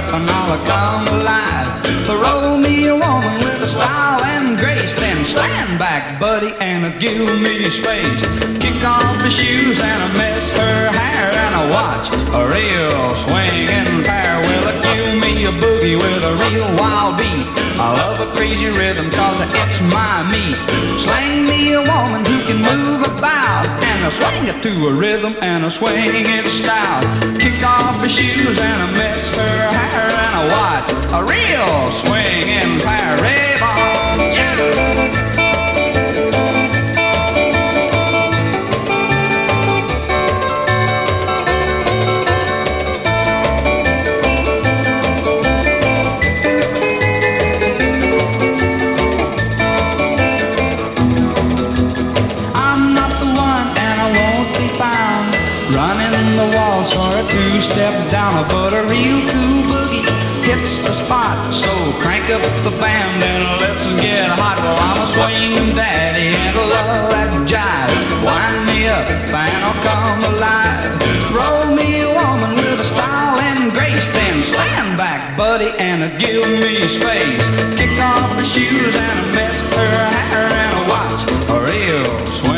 up and I'll come alive. Throw me a woman with a style and grace, then stand back, buddy, and give me space. Kick off her shoes and mess her hair and watch a real swinging pair. Well, give me a boogie with a real wild beat. I love a crazy rhythm cause it's my meat. Slang me a woman who can move about and swing it to a rhythm and swing it style. Kick off her shoes and mess her hair and watch a real swinging pair. Rave on, yeah! Or a two-step down, but a real cool boogie hits the spot. So crank up the band and let's get hot. Well, I'm a swinging daddy and I love that jive. Wind me up and I'll come alive. Throw me a woman with a style and grace, then stand back, buddy, and give me space. Kick off her shoes and mess her hair and watch a real swing.